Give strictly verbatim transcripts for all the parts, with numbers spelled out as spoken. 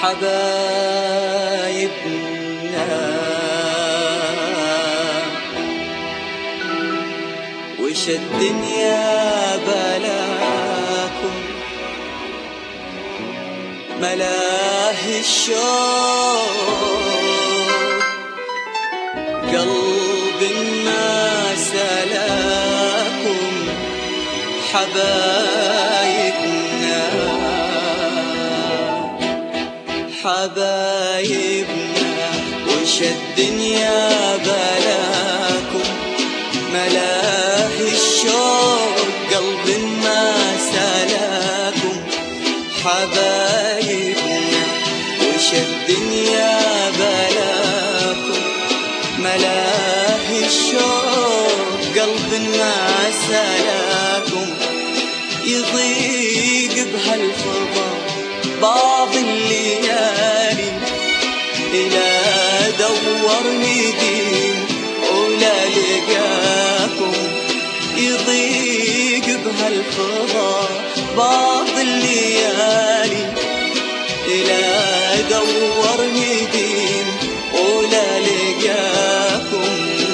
حبايبنا وش الدنيا بلاكم ملاهي الشوق قلب ما سلاكم حبايبنا حبايبنا وش الدنيا بلاكم ملاهي الشوق قلب ما سلاكم حبايبنا وش الدنيا بلاكم ملاهي الشوق قلب ما سلاكم يضيق بهالفضا بعض الليالي إلى دور نديم ولا لقاكم يضيق بهالفضا بعض الليالي إلى دور نديم ولا لقاكم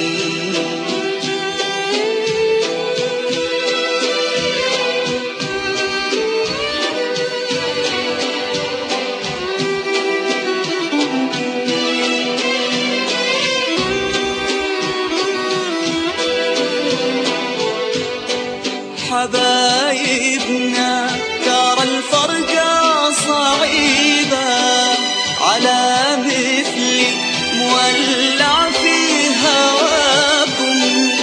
حبايبنا ترى الفرقة صعيبة على مثلي مولع في هواكم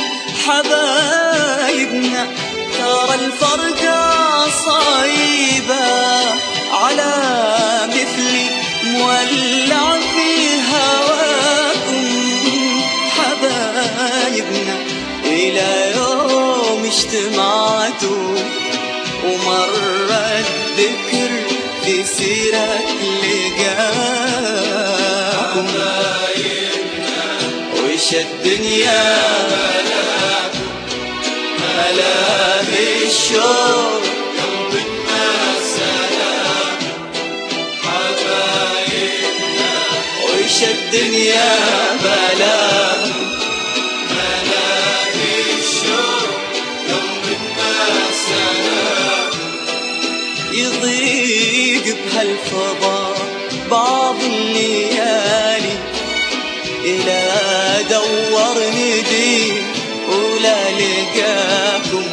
حبايبنا ترى الفرقة صعيبة على مثلي مولع في هواكم حبايبنا إلى يوم اجتمعتوا ومر الذكر في سيرة لقاكم حبايبنا وش الدنيا بلاكم ملاهي الشوق قلب ما سلاكم حبايبنا وش الدنيا بلاكم يضيق بهالفضا بعض الليالي إلى دور نديم ولا لقاكم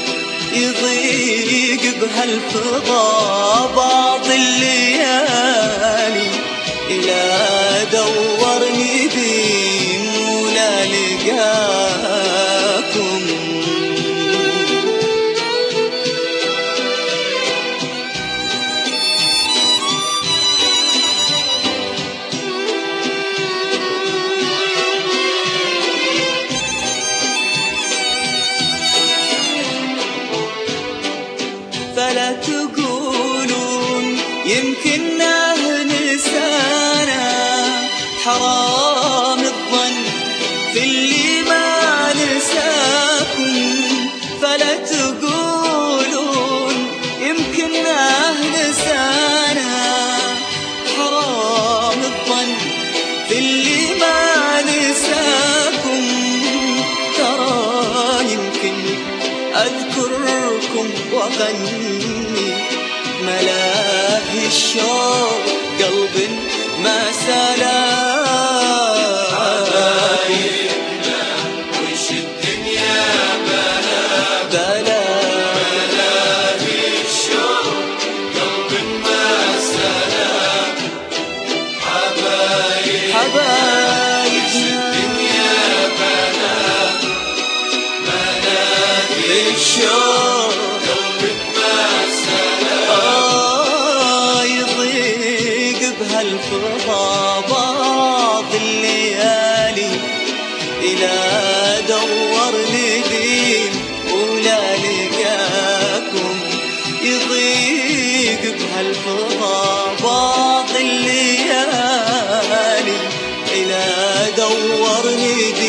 يضيق بهالفضا بعض الليالي إلى دور نديم ولا لقاكم فلا تقولون يمكن نسانا حرام الظن في اللي ما نساكم فلا تقولون يمكن نسانا حرام الظن في اللي ما نساكم ترى يمكن أذكركم وأغني ملاهي الشوق قلب ما سلاك حبايبنا وش الدنيا بلاك ملاهي الشوق قلب ما سلاك حبايبنا وش الدنيا بلاك ملاهي الشوق الفضا بعض الليالي إلى دور نديم ولا لقاكم يضيق بهالفضا بعض الليالي إلى دور نديم